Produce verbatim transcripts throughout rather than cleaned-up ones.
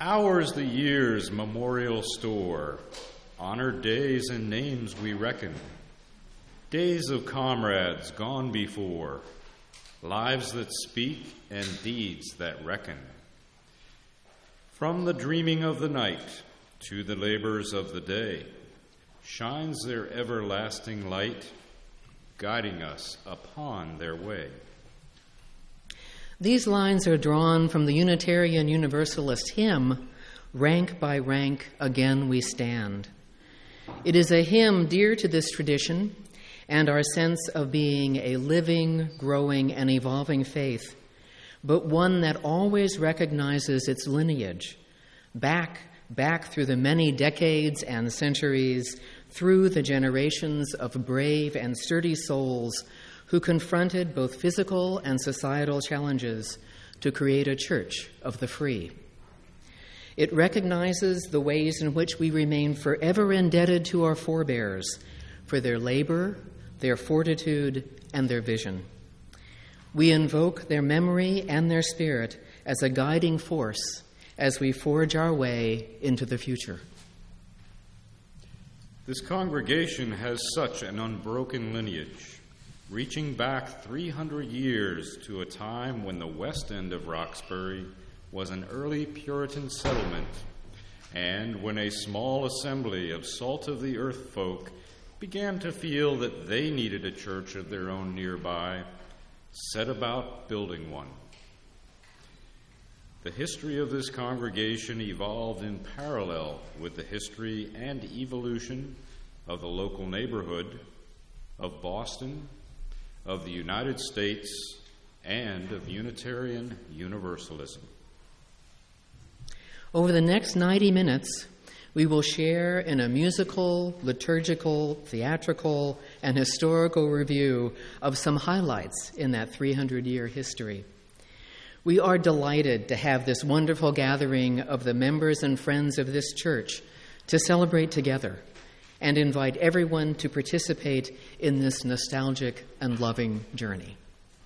Ours the year's memorial store, honored days and names we reckon, days of comrades gone before, lives that speak and deeds that reckon. From the dreaming of the night to the labors of the day, shines their everlasting light, guiding us upon their way. These lines are drawn from the Unitarian Universalist hymn, Rank by Rank Again We Stand. It is a hymn dear to this tradition and our sense of being a living, growing, and evolving faith, but one that always recognizes its lineage, back, back through the many decades and centuries, through the generations of brave and sturdy souls who confronted both physical and societal challenges to create a church of the free. It recognizes the ways in which we remain forever indebted to our forebears for their labor, their fortitude, and their vision. We invoke their memory and their spirit as a guiding force as we forge our way into the future. This congregation has such an unbroken lineage, reaching back three hundred years to a time when the west end of Roxbury was an early Puritan settlement, and when a small assembly of salt-of-the-earth folk began to feel that they needed a church of their own nearby, set about building one. The history of this congregation evolved in parallel with the history and evolution of the local neighborhood, of Boston, of the United States, and of Unitarian Universalism. Over the next ninety minutes, we will share in a musical, liturgical, theatrical, and historical review of some highlights in that three hundred year history. We are delighted to have this wonderful gathering of the members and friends of this church to celebrate together and invite everyone to participate in this nostalgic and loving journey.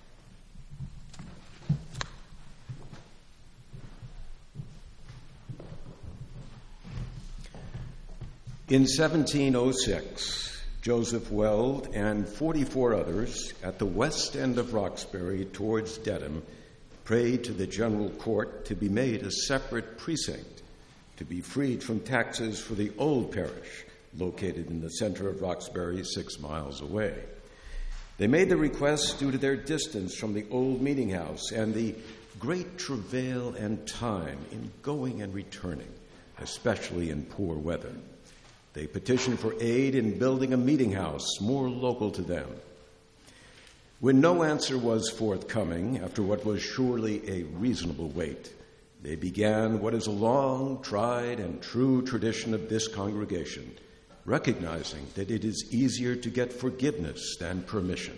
In seventeen oh six, Joseph Weld and forty-four others at the west end of Roxbury towards Dedham prayed to the general court to be made a separate precinct, to be freed from taxes for the old parish, located in the center of Roxbury, six miles away. They made the request due to their distance from the old meeting house and the great travail and time in going and returning, especially in poor weather. They petitioned for aid in building a meeting house more local to them. When no answer was forthcoming, after what was surely a reasonable wait, they began what is a long, tried, and true tradition of this congregation, recognizing that it is easier to get forgiveness than permission.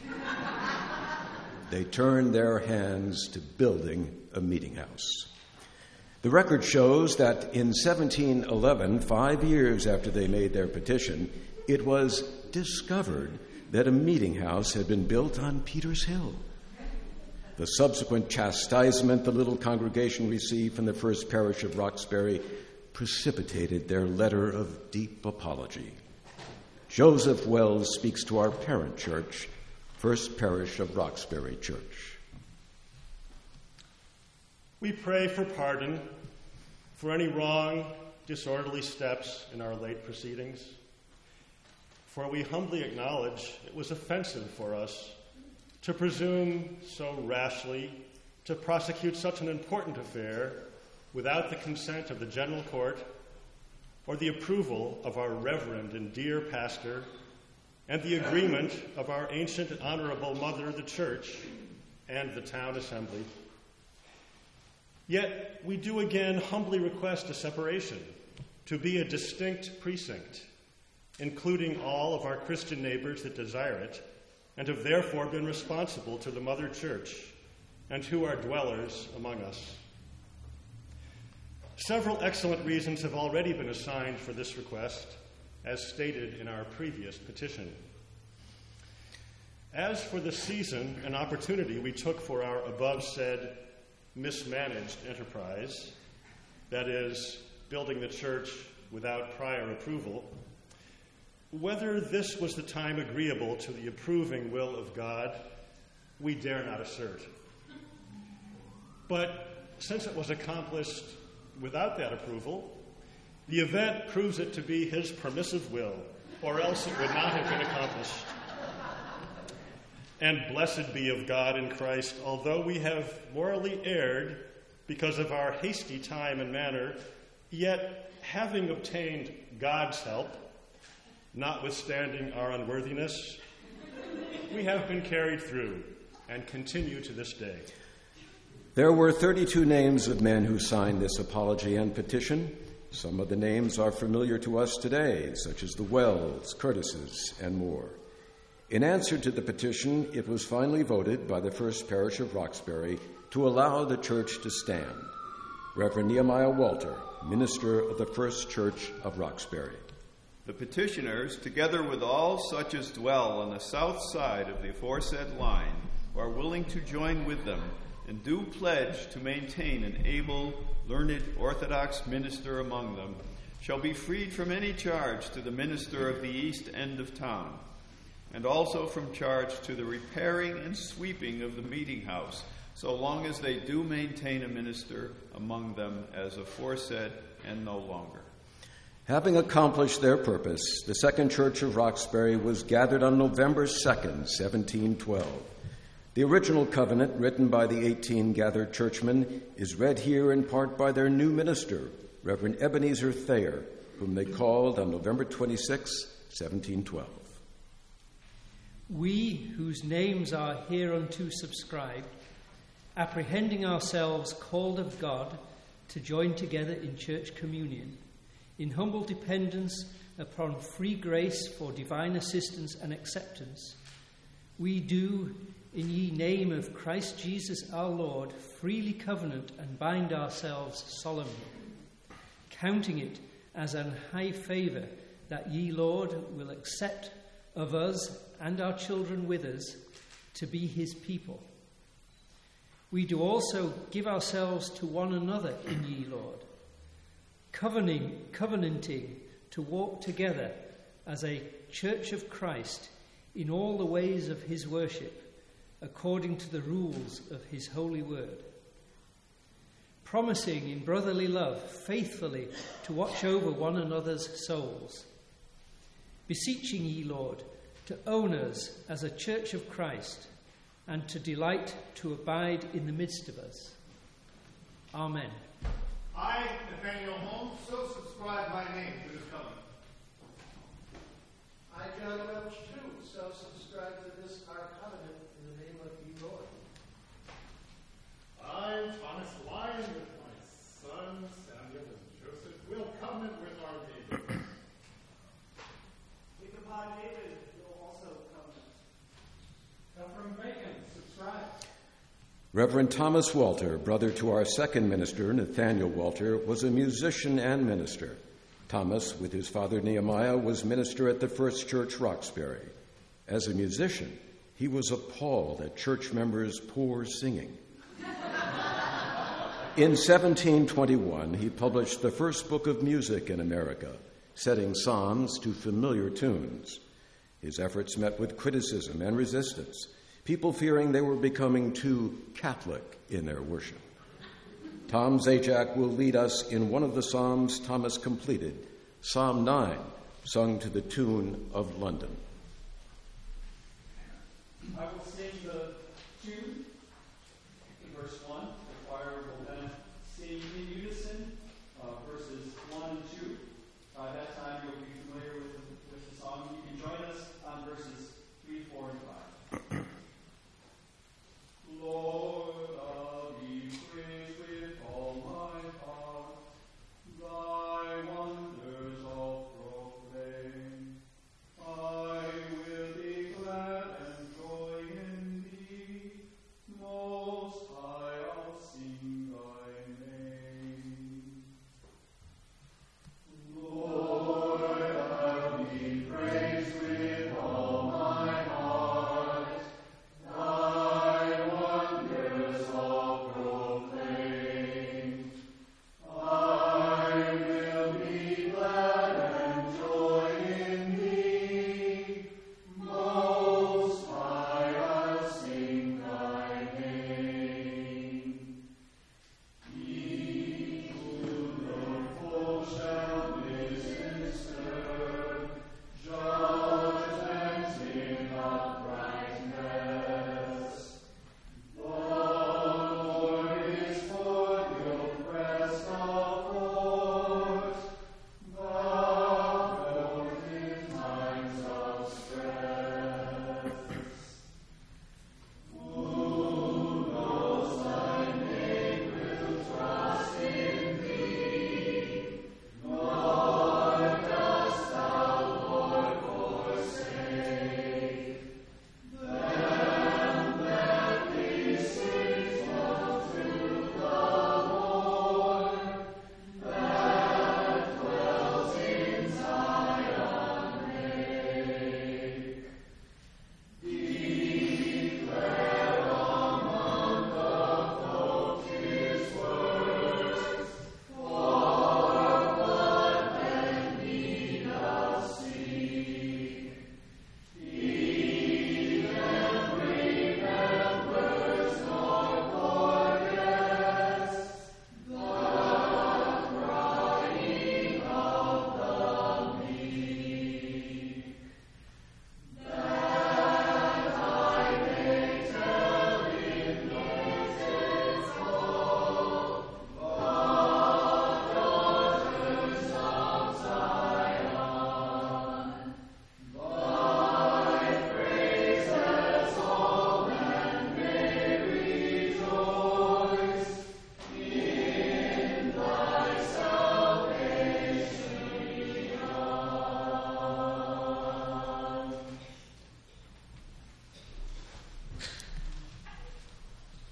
They turned their hands to building a meeting house. The record shows that in seventeen eleven, five years after they made their petition, it was discovered that a meeting house had been built on Peters Hill. The subsequent chastisement the little congregation received from the First Parish of Roxbury precipitated their letter of deep apology. Joseph Wells speaks to our parent church, First Parish of Roxbury Church. We pray for pardon for any wrong, disorderly steps in our late proceedings, for we humbly acknowledge it was offensive for us to presume so rashly to prosecute such an important affair without the consent of the General Court or the approval of our reverend and dear pastor and the agreement of our ancient and honorable mother, the Church, and the town assembly. Yet we do again humbly request a separation to be a distinct precinct, including all of our Christian neighbors that desire it and have therefore been responsible to the Mother Church and who are dwellers among us. Several excellent reasons have already been assigned for this request, as stated in our previous petition. As for the season and opportunity we took for our above-said mismanaged enterprise, that is, building the church without prior approval, whether this was the time agreeable to the approving will of God, we dare not assert. But since it was accomplished without that approval, the event proves it to be his permissive will, or else it would not have been accomplished. And blessed be of God in Christ, although we have morally erred because of our hasty time and manner, yet having obtained God's help, notwithstanding our unworthiness, we have been carried through and continue to this day. There were thirty-two names of men who signed this apology and petition. Some of the names are familiar to us today, such as the Wells, Curtises, and more. In answer to the petition, it was finally voted by the First Parish of Roxbury to allow the church to stand. Reverend Nehemiah Walter, minister of the First Church of Roxbury. The petitioners, together with all such as dwell on the south side of the aforesaid line, who are willing to join with them, and do pledge to maintain an able, learned Orthodox minister among them, shall be freed from any charge to the minister of the east end of town, and also from charge to the repairing and sweeping of the meeting house, so long as they do maintain a minister among them as aforesaid and no longer. Having accomplished their purpose, the Second Church of Roxbury was gathered on November second, seventeen twelve. The original covenant, written by the eighteen gathered churchmen, is read here in part by their new minister, Reverend Ebenezer Thayer, whom they called on November twenty-sixth, seventeen twelve. We, whose names are hereunto subscribed, apprehending ourselves called of God to join together in church communion, in humble dependence upon free grace for divine assistance and acceptance, we do, in ye name of Christ Jesus our Lord, freely covenant and bind ourselves solemnly, counting it as an high favour that ye, Lord, will accept of us and our children with us to be his people. We do also give ourselves to one another in ye, Lord, covenanting, covenanting to walk together as a church of Christ in all the ways of his worship, according to the rules of his holy word, promising in brotherly love faithfully to watch over one another's souls, beseeching ye, Lord, to own us as a church of Christ, and to delight to abide in the midst of us. Amen. I, Nathaniel Holmes, so subscribe my name to this covenant. I, John Welch, too, so subscribe to this our covenant in the name of ye, Lord. I, Thomas Lyon, with my son Samuel and Joseph, will covenant with our David. Ichabod David will also covenant. Ephraim Bacon, subscribe. Reverend Thomas Walter, brother to our second minister, Nathaniel Walter, was a musician and minister. Thomas, with his father Nehemiah, was minister at the First Church Roxbury. As a musician, he was appalled at church members' poor singing. In seventeen twenty-one, he published the first book of music in America, setting psalms to familiar tunes. His efforts met with criticism and resistance, people fearing they were becoming too Catholic in their worship. Tom Zajac will lead us in one of the psalms Thomas completed, Psalm nine, sung to the tune of London. I will sing the tune in verse one. The choir will then sing in unison uh, verses one and two. By that time, you'll be familiar with the, with the song. You can join us on verses three, four, and five. Lord, I'll be praised with all my heart. Thy wonders I'll proclaim. I will be glad and joy in thee.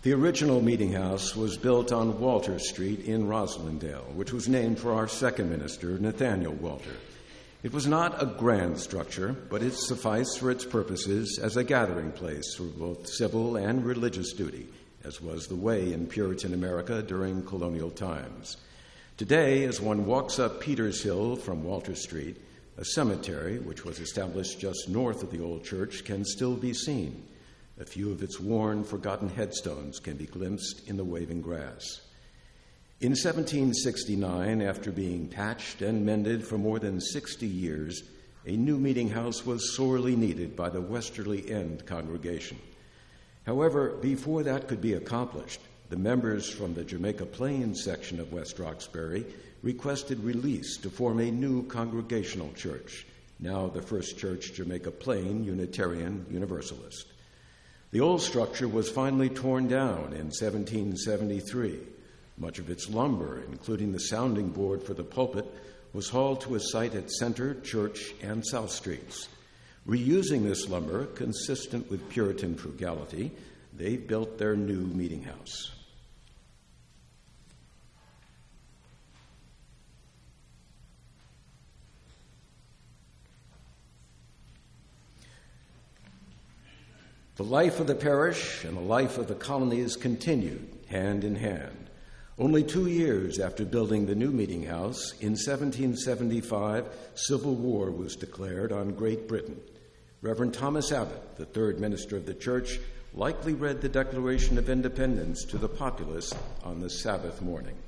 The original meeting house was built on Walter Street in Roslindale, which was named for our second minister, Nathaniel Walter. It was not a grand structure, but it sufficed for its purposes as a gathering place for both civil and religious duty, as was the way in Puritan America during colonial times. Today, as one walks up Peters Hill from Walter Street, a cemetery, which was established just north of the old church, can still be seen. A few of its worn, forgotten headstones can be glimpsed in the waving grass. In seventeen sixty-nine, after being patched and mended for more than sixty years, a new meeting house was sorely needed by the Westerly End congregation. However, before that could be accomplished, the members from the Jamaica Plains section of West Roxbury requested release to form a new congregational church, now the First Church Jamaica Plain Unitarian Universalist. The old structure was finally torn down in seventeen seventy-three. Much of its lumber, including the sounding board for the pulpit, was hauled to a site at Center, Church, and South Streets. Reusing this lumber, consistent with Puritan frugality, they built their new meeting house. The life of the parish and the life of the colonies continued hand in hand. Only two years after building the new meeting house, in seventeen seventy-five, civil war was declared on Great Britain. Reverend Thomas Abbott, the third minister of the church, likely read the Declaration of Independence to the populace on the Sabbath morning.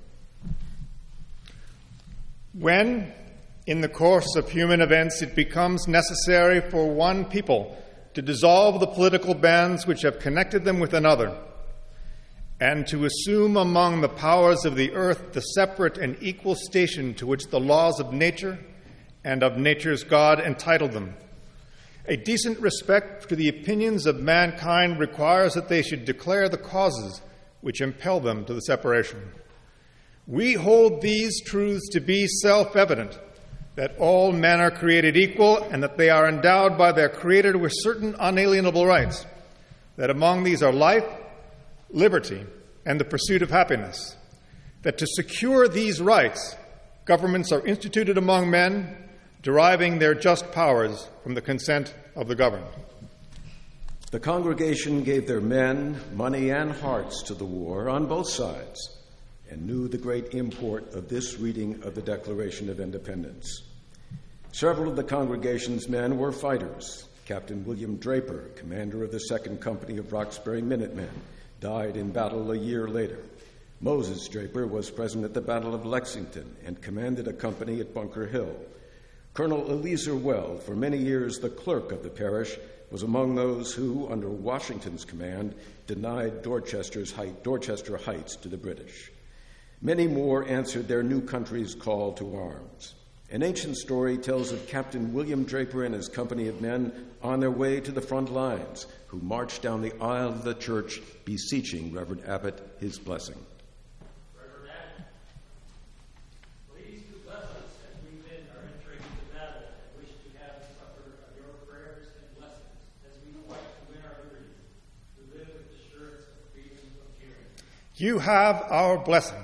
When, in the course of human events, it becomes necessary for one people to dissolve the political bands which have connected them with another, and to assume among the powers of the earth the separate and equal station to which the laws of nature and of nature's God entitled them. A decent respect to the opinions of mankind requires that they should declare the causes which impel them to the separation. We hold these truths to be self-evident, that all men are created equal and that they are endowed by their Creator with certain unalienable rights, that among these are life, liberty, and the pursuit of happiness, that to secure these rights, governments are instituted among men, deriving their just powers from the consent of the governed. The congregation gave their men, money, and hearts to the war on both sides and knew the great import of this reading of the Declaration of Independence. Several of the congregation's men were fighters. Captain William Draper, commander of the Second Company of Roxbury Minutemen, died in battle a year later. Moses Draper was present at the Battle of Lexington and commanded a company at Bunker Hill. Colonel Eleazar Weld, for many years the clerk of the parish, was among those who, under Washington's command, denied Dorchester's height, Dorchester Heights to the British. Many more answered their new country's call to arms. An ancient story tells of Captain William Draper and his company of men on their way to the front lines, who marched down the aisle of the church, beseeching Reverend Abbott his blessing. Reverend Abbott, please do bless us as we men are entering into battle and wish to have the supper of your prayers and blessings as we fight to win our liberty, to live with assurance of freedom of hearing. You have our blessing.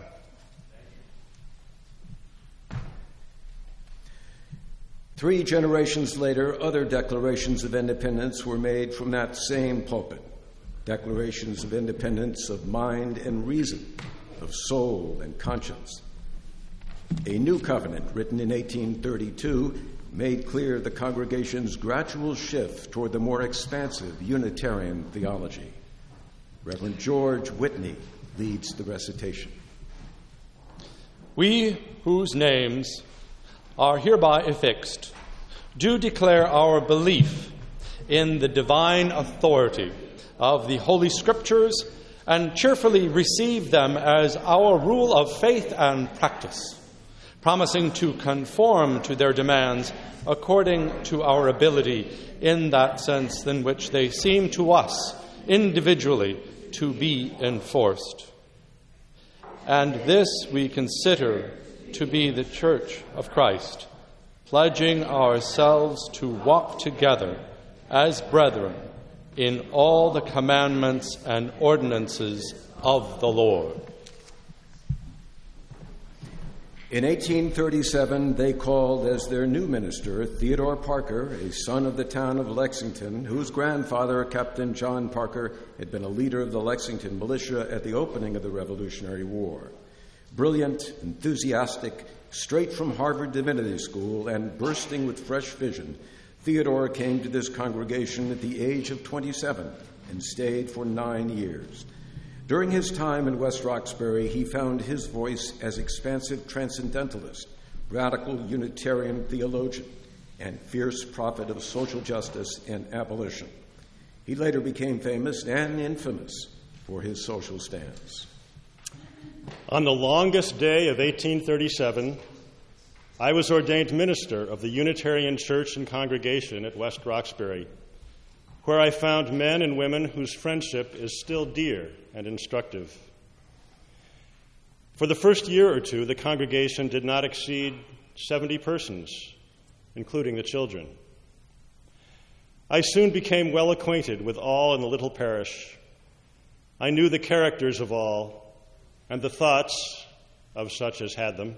Three generations later, other declarations of independence were made from that same pulpit. Declarations of independence of mind and reason, of soul and conscience. A new covenant, written in eighteen thirty-two, made clear the congregation's gradual shift toward the more expansive Unitarian theology. Reverend George Whitney leads the recitation. We whose names are hereby affixed do declare our belief in the divine authority of the Holy Scriptures and cheerfully receive them as our rule of faith and practice, promising to conform to their demands according to our ability in that sense in which they seem to us individually to be enforced. And this we consider to be the Church of Christ, pledging ourselves to walk together as brethren in all the commandments and ordinances of the Lord. In eighteen thirty-seven, they called as their new minister Theodore Parker, a son of the town of Lexington, whose grandfather, Captain John Parker, had been a leader of the Lexington militia at the opening of the Revolutionary War. Brilliant, enthusiastic, straight from Harvard Divinity School, and bursting with fresh vision, Theodore came to this congregation at the age of twenty-seven and stayed for nine years. During his time in West Roxbury, he found his voice as expansive transcendentalist, radical Unitarian theologian, and fierce prophet of social justice and abolition. He later became famous and infamous for his social stance. On the longest day of eighteen thirty-seven, I was ordained minister of the Unitarian Church and Congregation at West Roxbury, where I found men and women whose friendship is still dear and instructive. For the first year or two, the congregation did not exceed seventy persons, including the children. I soon became well acquainted with all in the little parish. I knew the characters of all and the thoughts of such as had them.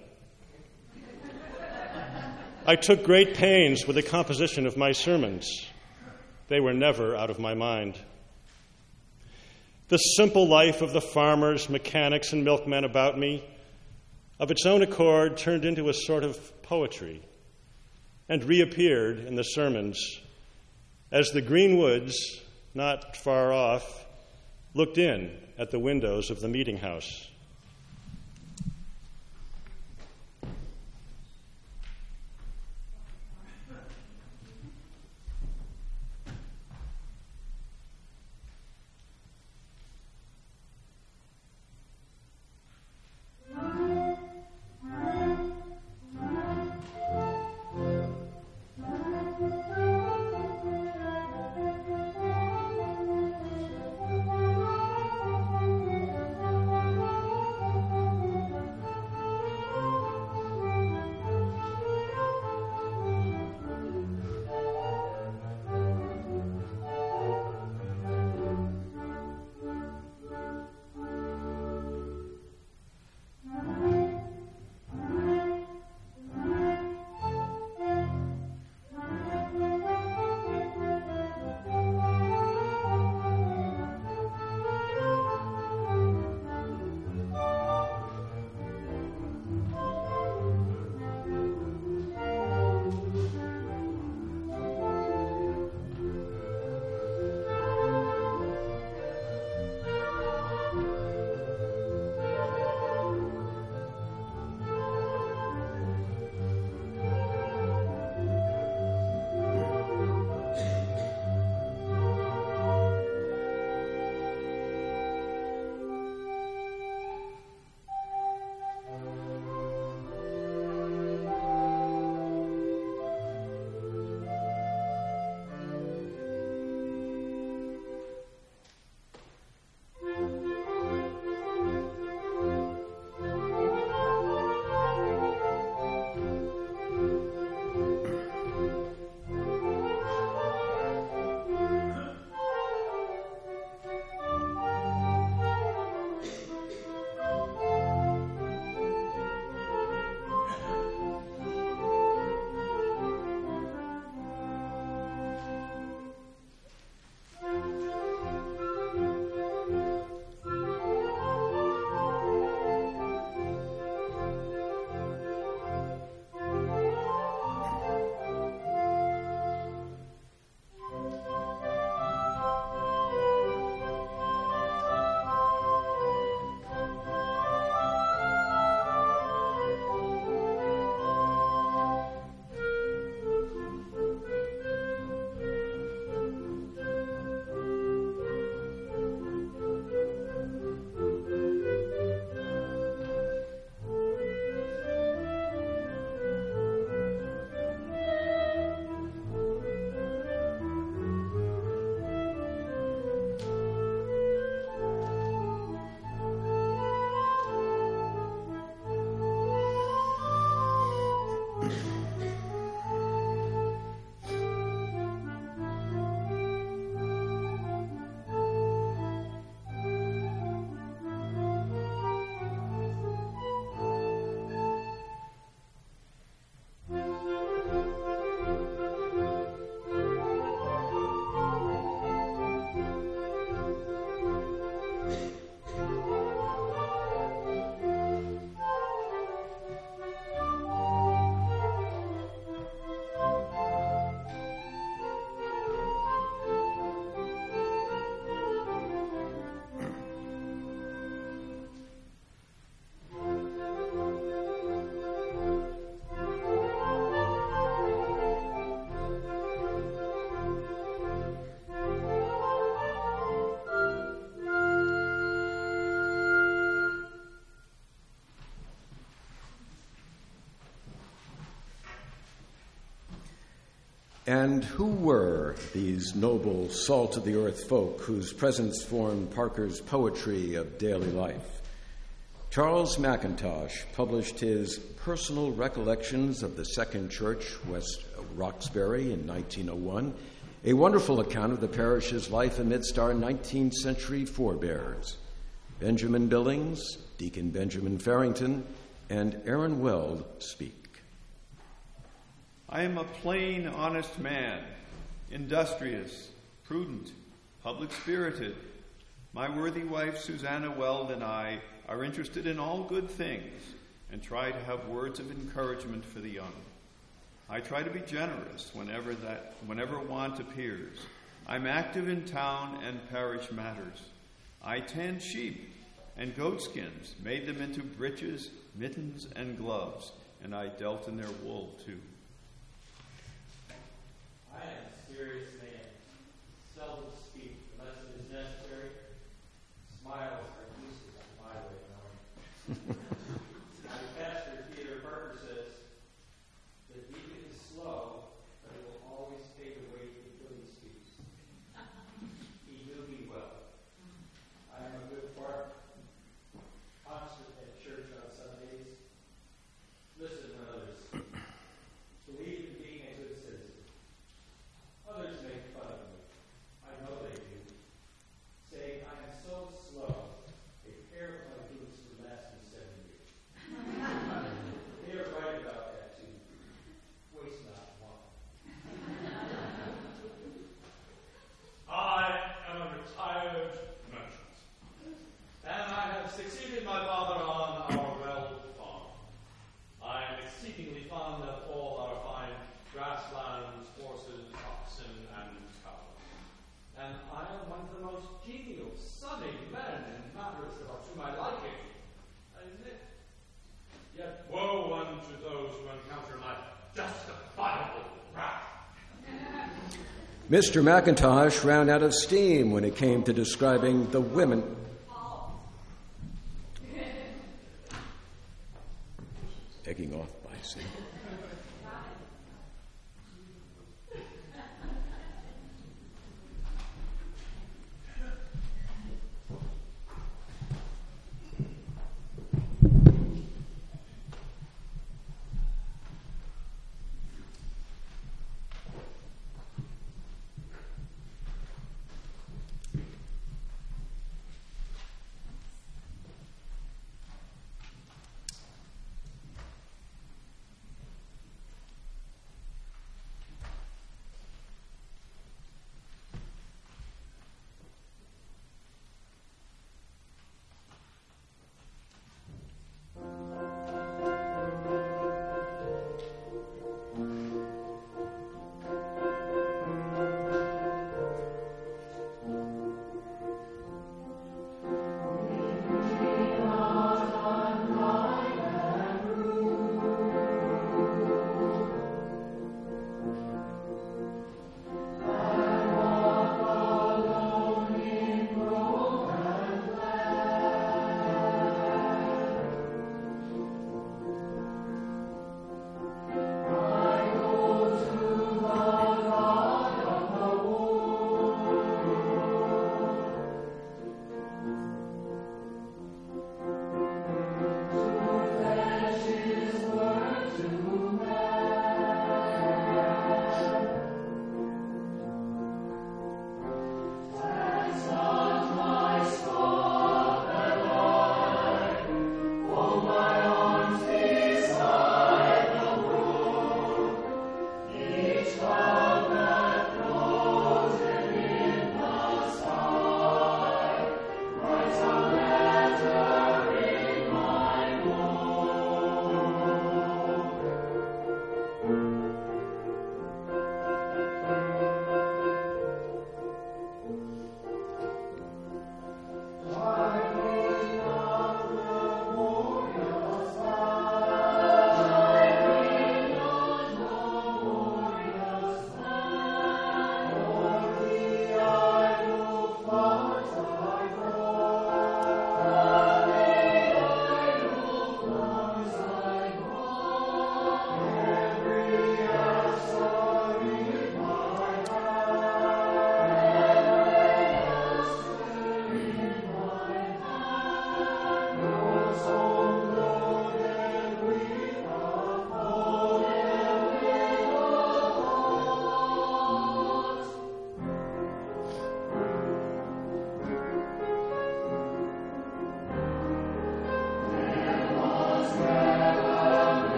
I took great pains with the composition of my sermons. They were never out of my mind. The simple life of the farmers, mechanics, and milkmen about me, of its own accord, turned into a sort of poetry and reappeared in the sermons as the green woods, not far off, looked in at the windows of the meeting house. And who were these noble, salt-of-the-earth folk whose presence formed Parker's poetry of daily life? Charles McIntosh published his Personal Recollections of the Second Church, West Roxbury, in nineteen oh one, a wonderful account of the parish's life amidst our nineteenth century forebears. Benjamin Billings, Deacon Benjamin Farrington, and Aaron Weld speak. I am a plain, honest man, industrious, prudent, public-spirited. My worthy wife, Susanna Weld, and I are interested in all good things and try to have words of encouragement for the young. I try to be generous whenever that, whenever want appears. I'm active in town and parish matters. I tanned sheep and goatskins, made them into breeches, mittens, and gloves, and I dealt in their wool, too. I am a serious man, seldom speak unless it is necessary. Smiles are useless in my way of knowing. My pastor, Peter Parker, says the deacon is slow, but it will always take away until he speaks. He knew me well. I am a good partner, constant at church on Sundays. Listen when others speak. Believe in being a good citizen. Others make fun of me. I know they do. Saying I am so slow, a pair of my boots would last me seven years. They are right about that too. Waste not one. I am a retired merchant, and I have succeeded my father on our Weld farm. I am exceedingly fond of all our fine grasslands, horses, oxen, and cows. And I am one of the most genial, sunny men in matters that are to my liking. I admit. Yet woe unto those who encounter my justifiable wrath. Mister McIntosh ran out of steam when it came to describing the women. Egging off by saying.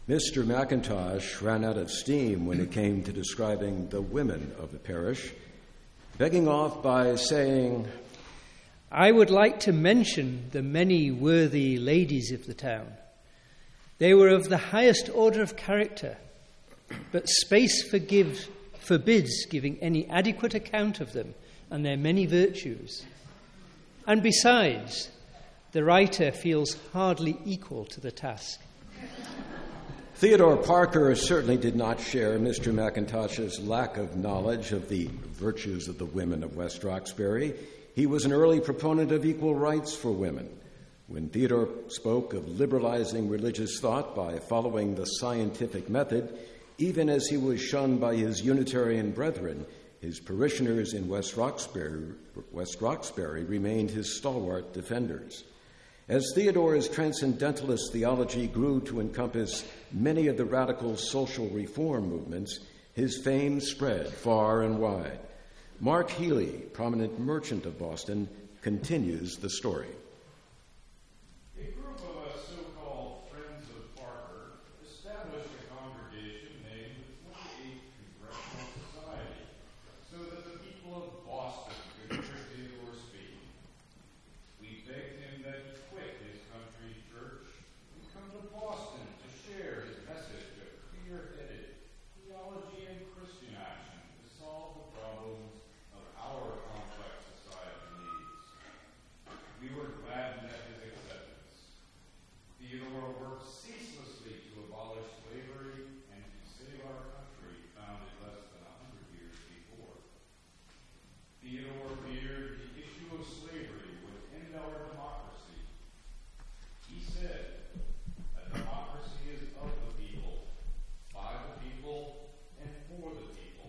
Mister McIntosh ran out of steam when it came to describing the women of the parish, begging off by saying, I would like to mention the many worthy ladies of the town. They were of the highest order of character, but space forgives, forbids giving any adequate account of them and their many virtues. And besides, the writer feels hardly equal to the task. Theodore Parker certainly did not share Mister McIntosh's lack of knowledge of the virtues of the women of West Roxbury. He was an early proponent of equal rights for women. When Theodore spoke of liberalizing religious thought by following the scientific method, even as he was shunned by his Unitarian brethren, his parishioners in West Roxbury, West Roxbury remained his stalwart defenders. As Theodore's transcendentalist theology grew to encompass many of the radical social reform movements, his fame spread far and wide. Mark Healy, prominent merchant of Boston, continues the story. A group of us so-called Friends of Parker established a congregation named the twenty-eighth Congressional Society so that the people of Boston could hear Theodore speak. We begged him that he quit his country church and come to Boston to share his message of clear-headed theology and Christian action to solve the problems of our complex society needs. We were glad to have his acceptance. Theodore worked ceaselessly to abolish slavery and to save our country, founded less than a hundred years before. Theodore feared the issue of slavery would end our democracy. He said, a democracy is of the people, by the people, and for the people.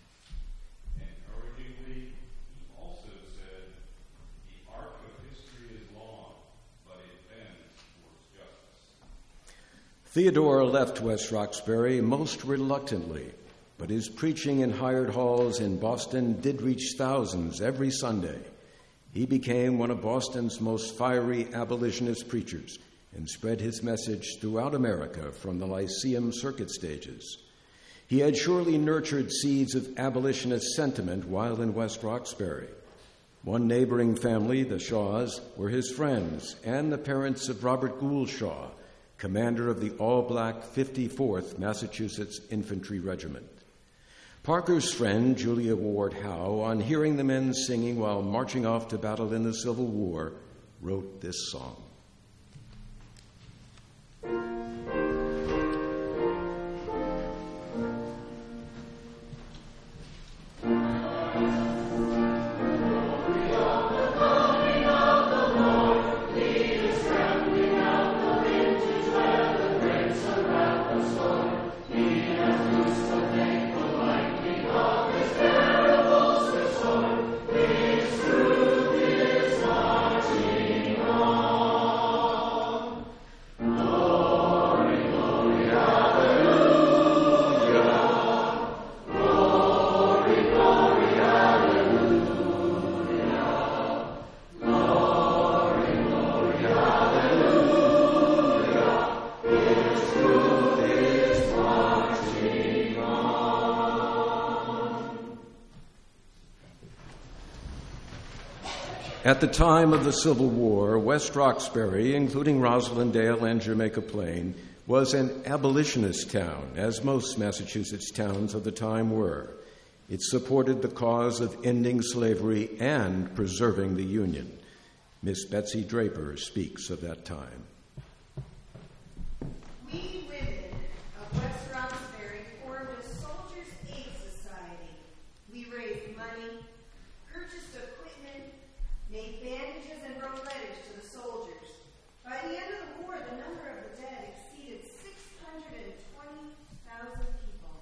Encouragingly, he also said, the arc of history is long, but it bends towards justice. Theodore left West Roxbury most reluctantly, but his preaching in hired halls in Boston did reach thousands every Sunday. He became one of Boston's most fiery abolitionist preachers and spread his message throughout America from the Lyceum circuit stages. He had surely nurtured seeds of abolitionist sentiment while in West Roxbury. One neighboring family, the Shaws, were his friends and the parents of Robert Gould Shaw, commander of the all-black fifty-fourth Massachusetts Infantry Regiment. Parker's friend, Julia Ward Howe, on hearing the men singing while marching off to battle in the Civil War, wrote this song. At the time of the Civil War, West Roxbury, including Roslindale and Jamaica Plain, was an abolitionist town, as most Massachusetts towns of the time were. It supported the cause of ending slavery and preserving the Union. Miss Betsy Draper speaks of that time. We women of West Roxbury formed a Soldiers' Aid Society. We raised money, purchased equipment, made bandages, and wrote letters to the soldiers. By the end of the war, the number of the dead exceeded six hundred twenty thousand people.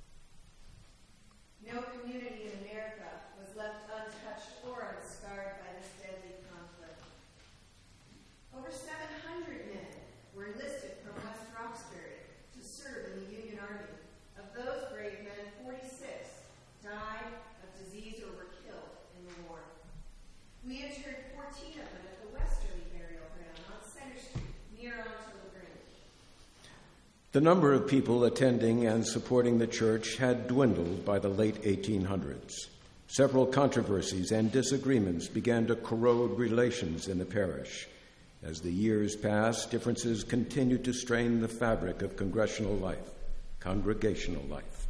No community in America was left untouched or unscarred by this deadly conflict. Over seven hundred men were enlisted from West Roxbury to serve in the Union Army. Of those brave men, forty-six died of disease or were killed in the war. We interred fourteen of them at the Westerly Burial Ground on Center Street, near Ontario Green. The number of people attending and supporting the church had dwindled by the late eighteen hundreds. Several controversies and disagreements began to corrode relations in the parish. As the years passed, differences continued to strain the fabric of congregational life, congregational life.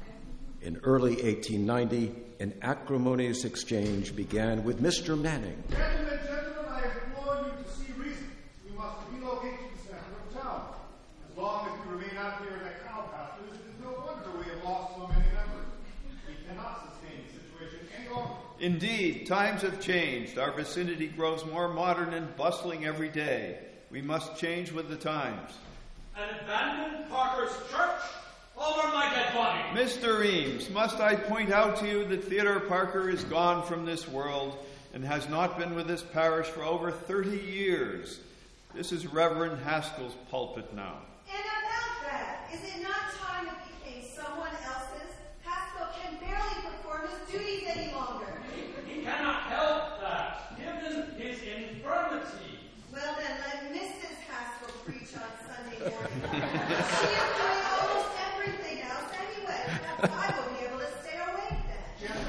In early eighteen ninety, an acrimonious exchange began with Mister Manning. Gentlemen, gentlemen, I implore you to see reason. We must relocate to the center of town. As long as we remain out here in that cow pasture, it is no wonder we have lost so many members. We cannot sustain the situation any longer. Indeed, times have changed. Our vicinity grows more modern and bustling every day. We must change with the times. An abandoned Parker's church over my dead body. Mister Eames, must I point out to you that Theodore Parker is gone from this world and has not been with this parish for over thirty years. This is Reverend Haskell's pulpit now. And about that, is it not time it became someone else's? Haskell can barely perform his duties any longer. He cannot help that, given his infirmity. Well then, let Missus Haskell preach on Sunday morning. She is doing almost everything else anyway. Perhaps I will be able to stay awake then.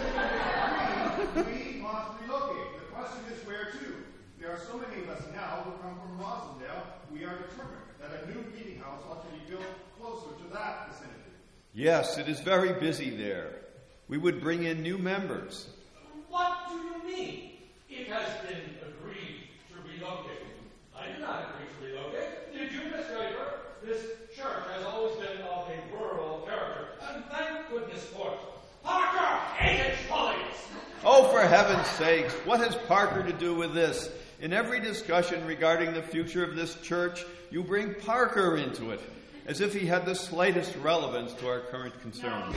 Gentlemen, we must relocate. The question is where to? There are so many of us now who come from Rosendale, we are determined that a new meeting house ought to be built closer to that vicinity. Yes, it is very busy there. We would bring in new members. What do you mean? It has been agreed to relocate. I did not agree to relocate. Did you, Miss Draper? This church has always been of a rural character, and thank goodness for it. Parker hated bullies! Oh, for heaven's sakes, what has Parker to do with this? In every discussion regarding the future of this church, you bring Parker into it, as if he had the slightest relevance to our current concerns.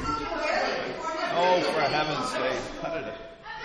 Oh, for heaven's sake, cut it out.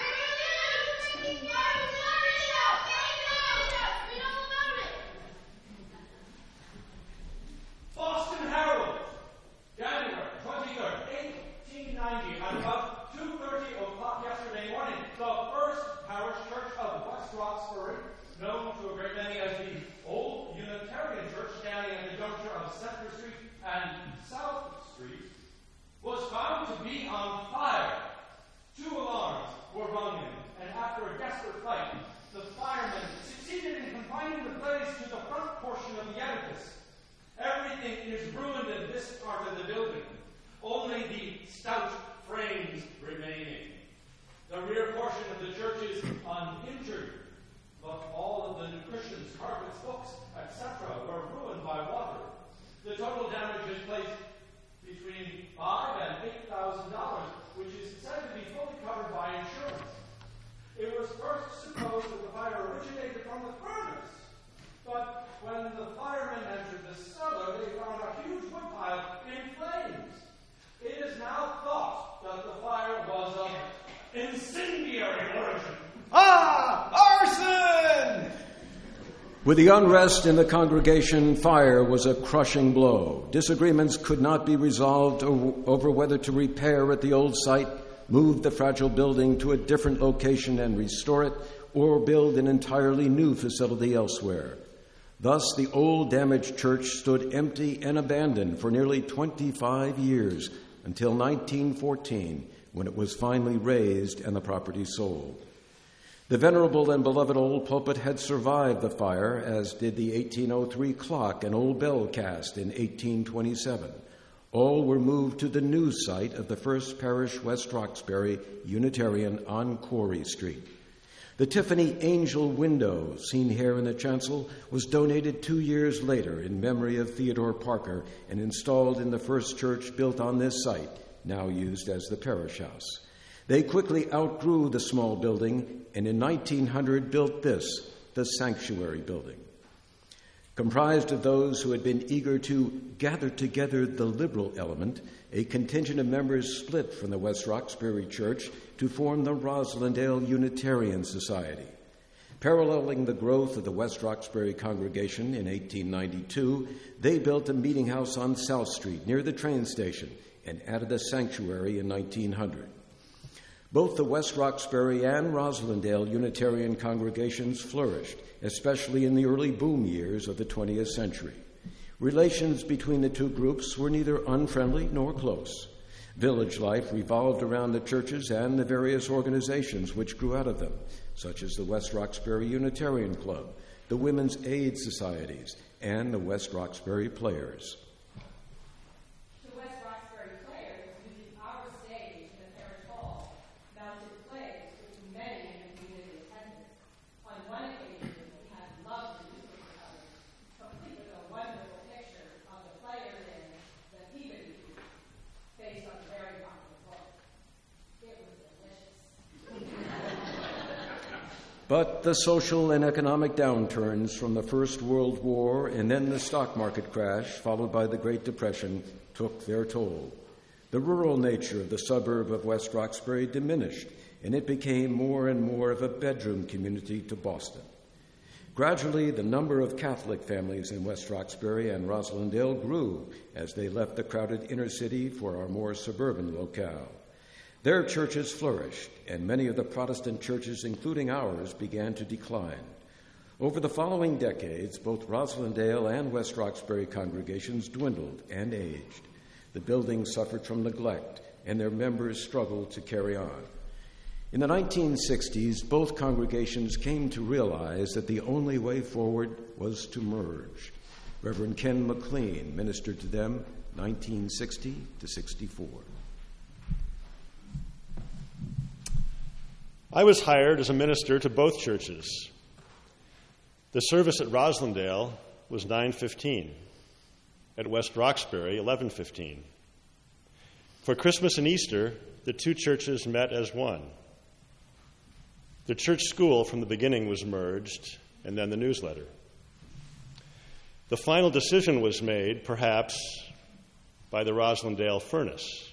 Boston Herald, January twenty-third, eighteen ninety, at about two thirty o'clock yesterday morning, the first parish church of West Roxbury, known to a great many as the Old Unitarian Church standing at the juncture of Center Street and South Street, was found to be on fire. Two alarms were rung in, and after a desperate fight, the firemen succeeded in confining the blaze to the front portion of the edifice. Everything is ruined in this part of the building, only the stout frames remaining. The rear portion of the church is uninjured, but all of the new Christians, carpets, books, et cetera were ruined by water. The total damage is placed between five and eight thousand dollars, which is said to be fully covered by insurance. It was first supposed that the fire originated from the furnace, but when the firemen entered the cellar, they found a huge woodpile in flames. It is now thought that the fire was of incendiary origin. Ah! Arson! With the unrest in the congregation, fire was a crushing blow. Disagreements could not be resolved over whether to repair at the old site, move the fragile building to a different location and restore it, or build an entirely new facility elsewhere. Thus, the old damaged church stood empty and abandoned for nearly twenty-five years, until nineteen fourteen, when it was finally razed and the property sold. The venerable and beloved old pulpit had survived the fire, as did the eighteen oh three clock and old bell cast in eighteen twenty-seven. All were moved to the new site of the First Parish West Roxbury Unitarian on Quarry Street. The Tiffany angel window, seen here in the chancel, was donated two years later in memory of Theodore Parker and installed in the first church built on this site, now used as the parish house. They quickly outgrew the small building and in nineteen hundred built this, the sanctuary building. Comprised of those who had been eager to gather together the liberal element, a contingent of members split from the West Roxbury Church to form the Roslindale Unitarian Society. Paralleling the growth of the West Roxbury congregation in eighteen ninety-two, they built a meeting house on South Street near the train station and added a sanctuary in nineteen hundred. Both the West Roxbury and Roslindale Unitarian congregations flourished, especially in the early boom years of the twentieth century. Relations between the two groups were neither unfriendly nor close. Village life revolved around the churches and the various organizations which grew out of them, such as the West Roxbury Unitarian Club, the Women's Aid Societies, and the West Roxbury Players. The West Roxbury Players, using our stage in the parish hall, mounted plays which many in the community attended. On one occasion, we had lovely newspaper coverage, complete with a wonderful picture of the players in The Peabody Group, based on a very popular book. It was delicious. But the social and economic downturns from the First World War and then the stock market crash, followed by the Great Depression, took their toll. The rural nature of the suburb of West Roxbury diminished, and it became more and more of a bedroom community to Boston. Gradually, the number of Catholic families in West Roxbury and Roslindale grew as they left the crowded inner city for our more suburban locale. Their churches flourished, and many of the Protestant churches, including ours, began to decline. Over the following decades, both Roslindale and West Roxbury congregations dwindled and aged. The buildings suffered from neglect, and their members struggled to carry on. In the nineteen sixties, both congregations came to realize that the only way forward was to merge. Reverend Ken McLean ministered to them nineteen sixty to sixty-four. I was hired as a minister to both churches. The service at Roslindale was nine fifteen. At West Roxbury, eleven fifteen. For Christmas and Easter, the two churches met as one. The church school from the beginning was merged, and then the newsletter. The final decision was made, perhaps, by the Roslindale furnace.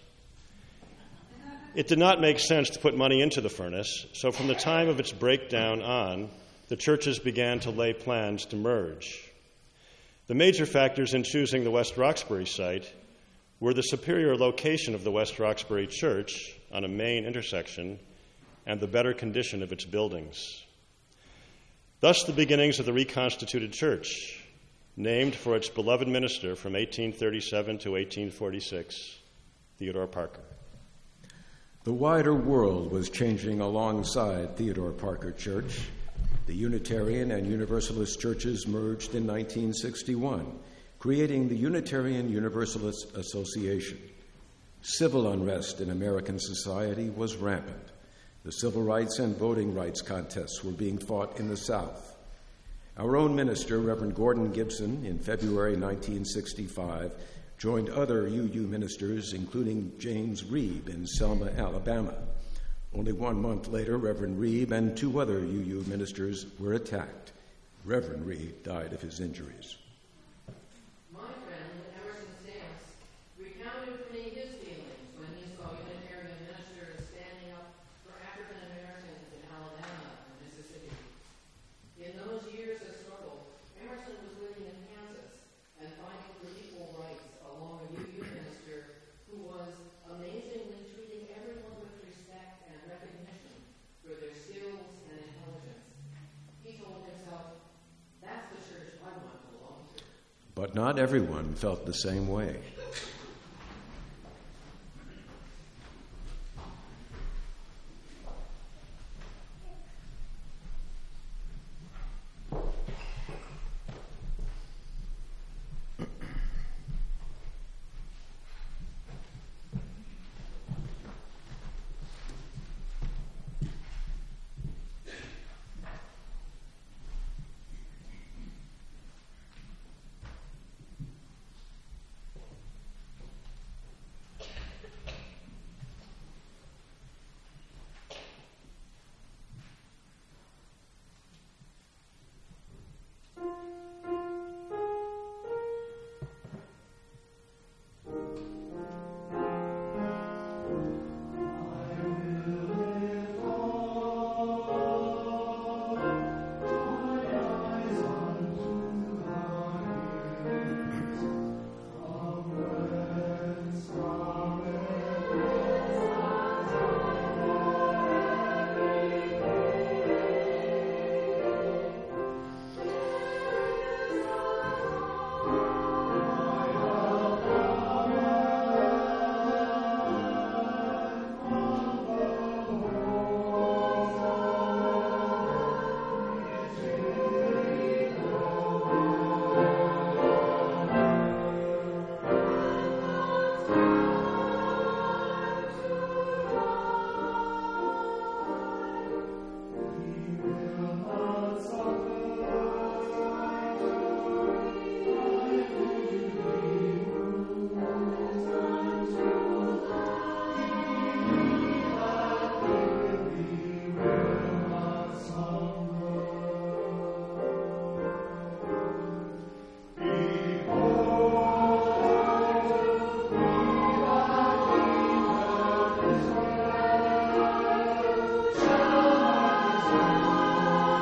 It did not make sense to put money into the furnace, so from the time of its breakdown on, the churches began to lay plans to merge. The major factors in choosing the West Roxbury site were the superior location of the West Roxbury Church on a main intersection and the better condition of its buildings. Thus the beginnings of the reconstituted church, named for its beloved minister from eighteen thirty-seven to eighteen forty-six, Theodore Parker. The wider world was changing alongside Theodore Parker Church. The Unitarian and Universalist churches merged in nineteen sixty-one, creating the Unitarian Universalist Association. Civil unrest in American society was rampant. The civil rights and voting rights contests were being fought in the South. Our own minister, Reverend Gordon Gibson, in February nineteen sixty-five, joined other U U ministers, including James Reeb in Selma, Alabama. Only one month later, Reverend Reeb and two other U U ministers were attacked. Reverend Reeb died of his injuries. My friend, Emerson Stamps, recounted for me his feelings when he saw Unitarian ministers standing up for African Americans in Alabama and Mississippi. In those years of struggle, Emerson was living in Kansas and fighting for equal rights along a U U minister who was amazingly treating everyone with respect and recognition for their skills and intelligence. He told himself, that's the church I want to belong to. But not everyone felt the same way.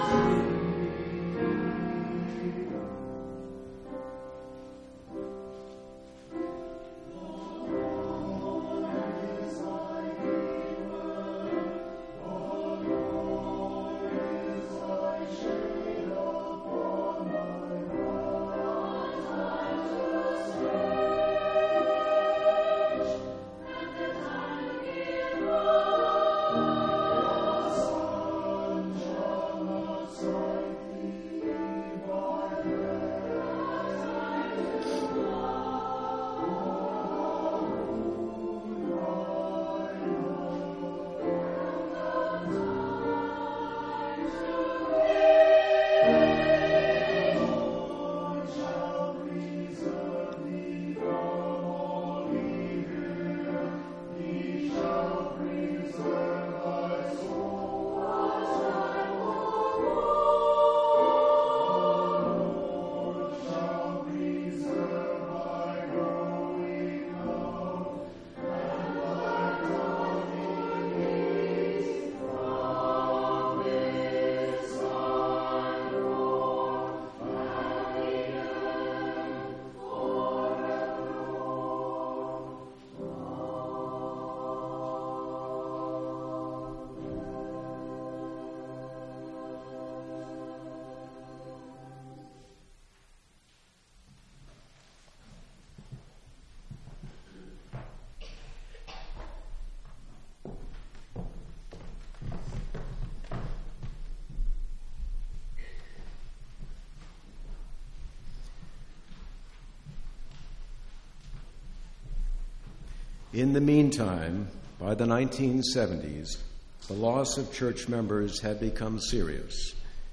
In the meantime, by the nineteen seventies, the loss of church members had become serious.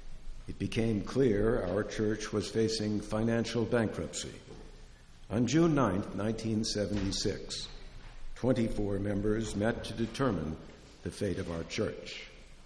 It became clear our church was facing financial bankruptcy. On June ninth, nineteen seventy-six, twenty-four members met to determine the fate of our church.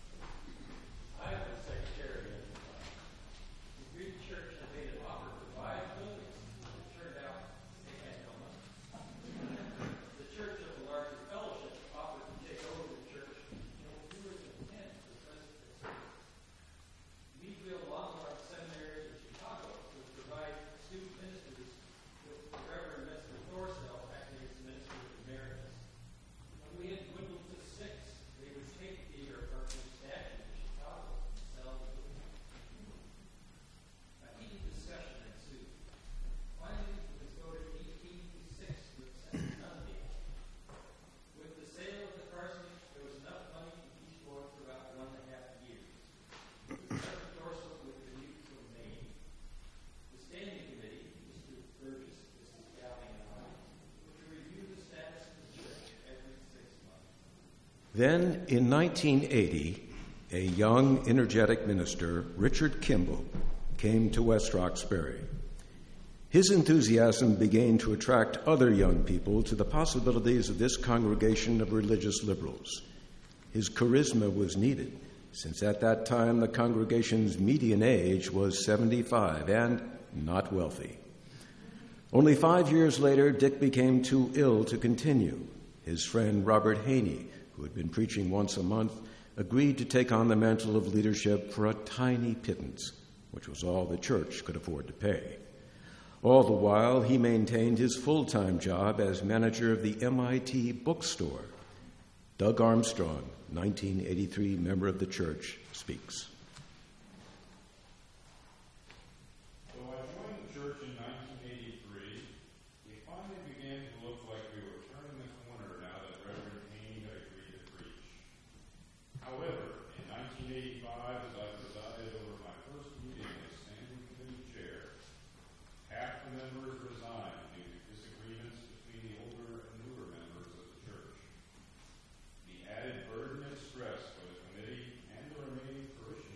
Then, in nineteen eighty, a young, energetic minister, Richard Kimball, came to West Roxbury. His enthusiasm began to attract other young people to the possibilities of this congregation of religious liberals. His charisma was needed, since at that time the congregation's median age was seventy-five and not wealthy. Only five years later, Dick became too ill to continue. His friend Robert Haney, who had been preaching once a month, agreed to take on the mantle of leadership for a tiny pittance, which was all the church could afford to pay. All the while, he maintained his full-time job as manager of the M I T bookstore. Doug Armstrong, nineteen eighty-three member of the church, speaks. So I joined the church in nineteen eighty-three. It finally began to look like we were turning the corner now that Reverend Haney had agreed to preach. However, in nineteen eighty-five, as I presided over my first meeting as standing committee chair, half the members resigned due to disagreements between the older and newer members of the church. The added burden and stress for the committee and the remaining parishioners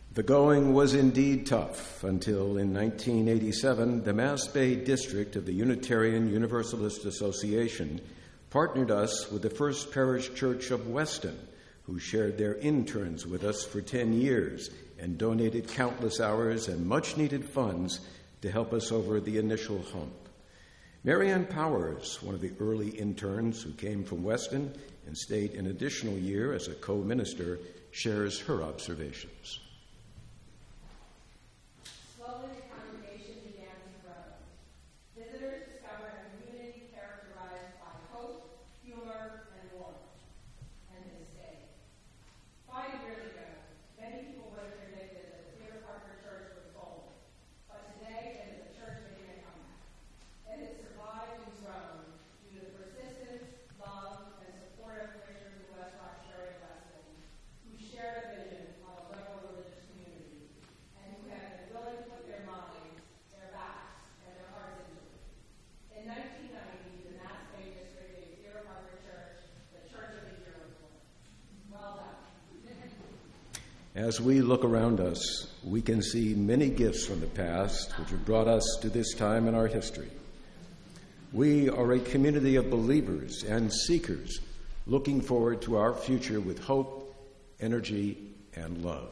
The going was indeed tough until in nineteen eighty-seven, the Mass Bay District of the Unitarian Universalist Association partnered us with the First Parish Church of Weston, who shared their interns with us for ten years and donated countless hours and much-needed funds to help us over the initial hump. Marianne Powers, one of the early interns who came from Weston and stayed an additional year as a co-minister, shares her observations. Slowly, the congregation began to grow. Visitors discovered a community characterized by hope, humor, and warmth, and they stayed. Five years ago, many people would have predicted that the Theodore Parker Church would fold, but today it is a church making a comeback. It has survived and grown due to the persistence, love, and support of Christians in West Roxbury and Weston, who share a vision of a liberal religious community, and who have been willing to put their minds, their backs, and their hearts into it. In nineteen ninety, the Mass Bay District gave Theodore Parker Church the Church of the Year award. Well done. As we look around us, we can see many gifts from the past which have brought us to this time in our history. We are a community of believers and seekers looking forward to our future with hope, energy, and love.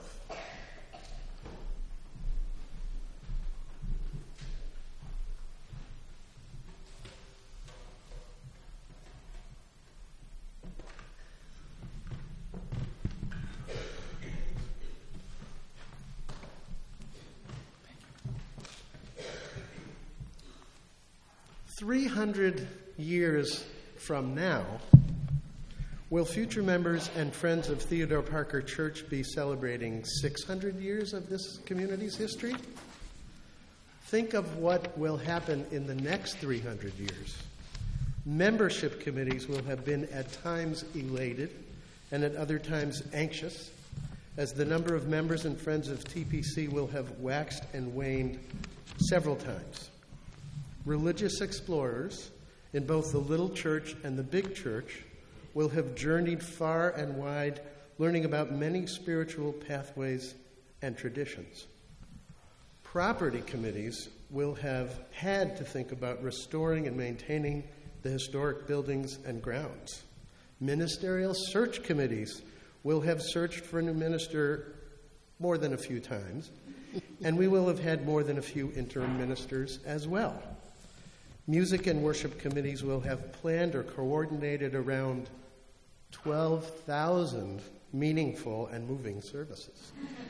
three hundred years from now, will future members and friends of Theodore Parker Church be celebrating six hundred years of this community's history? Think of what will happen in the next three hundred years. Membership committees will have been at times elated and at other times anxious, as the number of members and friends of T P C will have waxed and waned several times. Religious explorers in both the little church and the big church will have journeyed far and wide, learning about many spiritual pathways and traditions. Property committees will have had to think about restoring and maintaining the historic buildings and grounds. Ministerial search committees will have searched for a new minister more than a few times, and we will have had more than a few interim ministers as well. Music and worship committees will have planned or coordinated around twelve thousand meaningful and moving services.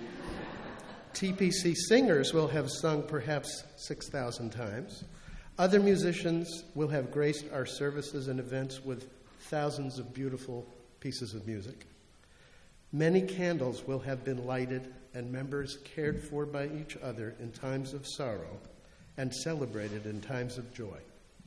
T P C singers will have sung perhaps six thousand times. Other musicians will have graced our services and events with thousands of beautiful pieces of music. Many candles will have been lighted and members cared for by each other in times of sorrow and celebrated in times of joy.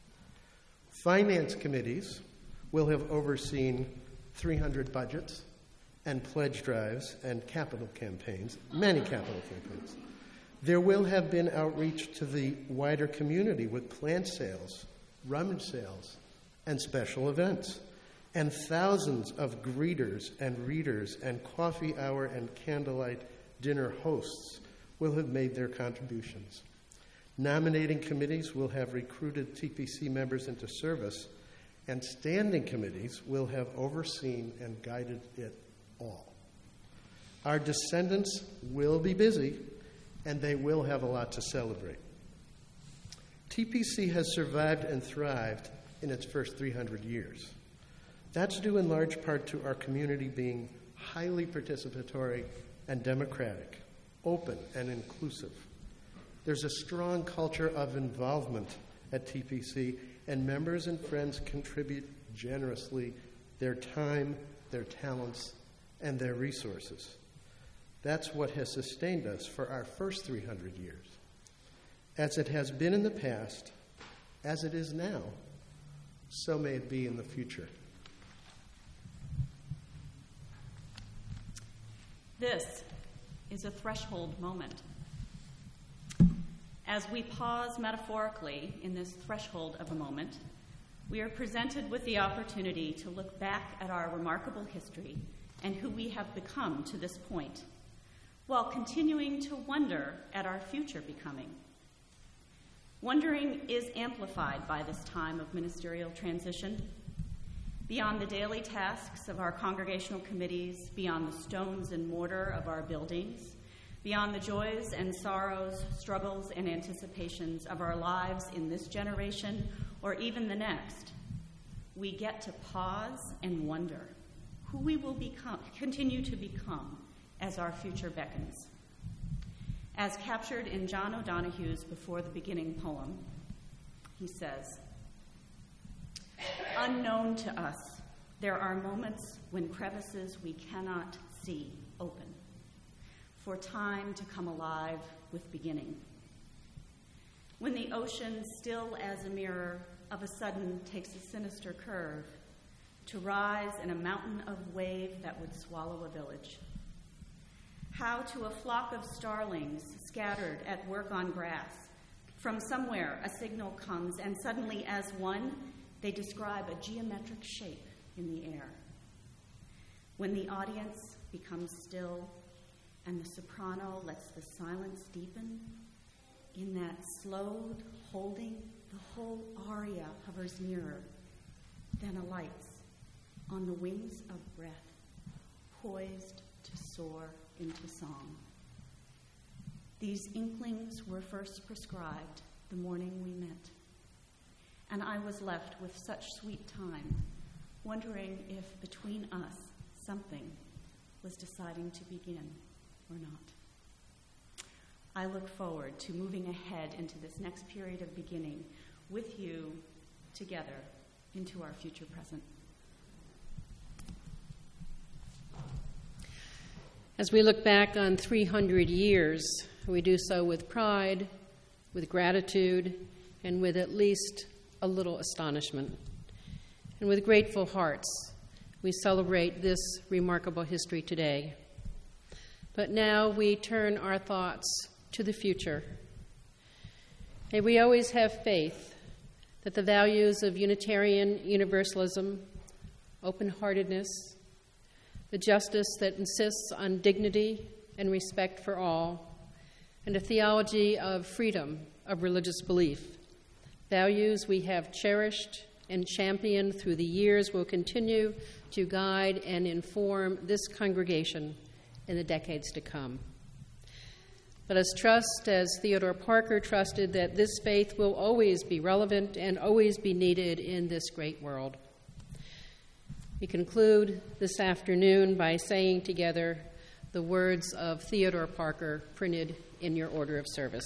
Finance committees will have overseen three hundred budgets and pledge drives and capital campaigns, many capital campaigns. There will have been outreach to the wider community with plant sales, rummage sales, and special events. And thousands of greeters and readers and coffee hour and candlelight dinner hosts will have made their contributions. Nominating committees will have recruited T P C members into service, and standing committees will have overseen and guided it all. Our descendants will be busy, and they will have a lot to celebrate. T P C has survived and thrived in its first three hundred years. That's due in large part to our community being highly participatory and democratic, open and inclusive. There's a strong culture of involvement at T P C, and members and friends contribute generously their time, their talents, and their resources. That's what has sustained us for our first three hundred years. As it has been in the past, as it is now, so may it be in the future. This is a threshold moment. As we pause metaphorically in this threshold of a moment, we are presented with the opportunity to look back at our remarkable history and who we have become to this point. while continuing to wonder at our future becoming. Wondering is amplified by this time of ministerial transition. Beyond the daily tasks of our congregational committees, beyond the stones and mortar of our buildings, beyond the joys and sorrows, struggles and anticipations of our lives in this generation or even the next, we get to pause and wonder who we will become, continue to become as our future beckons. As captured in John O'Donohue's Before the Beginning poem, he says, "Unknown to us, there are moments when crevices we cannot see open, for time to come alive with beginning. When the ocean, still as a mirror, of a sudden takes a sinister curve, to rise in a mountain of wave that would swallow a village. How to a flock of starlings scattered at work on grass, from somewhere a signal comes, and suddenly as one, they describe a geometric shape in the air. When the audience becomes still and the soprano lets the silence deepen, in that slowed holding, the whole aria hovers nearer, then alights on the wings of breath, poised to soar into song. These inklings were first prescribed the morning we met, and I was left with such sweet time, wondering if between us something was deciding to begin or not. I look forward to moving ahead into this next period of beginning with you together into our future present. As we look back on three hundred years, we do so with pride, with gratitude, and with at least a little astonishment. And with grateful hearts, we celebrate this remarkable history today. But now we turn our thoughts to the future. May we always have faith that the values of Unitarian Universalism, open-heartedness, the justice that insists on dignity and respect for all, and a theology of freedom of religious belief, values we have cherished and championed through the years, will continue to guide and inform this congregation in the decades to come. Let us trust, as Theodore Parker trusted, that this faith will always be relevant and always be needed in this great world. We conclude this afternoon by saying together the words of Theodore Parker printed in your order of service.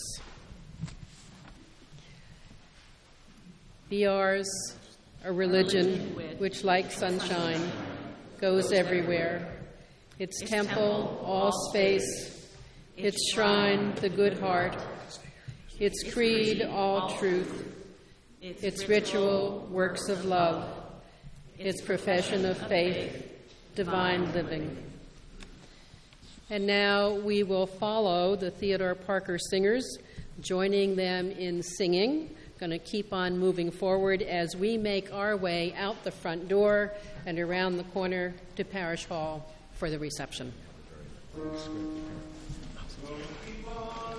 Be ours a religion which, like sunshine, goes everywhere. Its temple, all space. Its shrine, the good heart. Its creed, all truth. Its ritual, works of love. Its profession of faith, divine living. And now we will follow the Theodore Parker singers, joining them in singing. Going to keep on moving forward as we make our way out the front door and around the corner to Parish Hall for the reception. Keep on.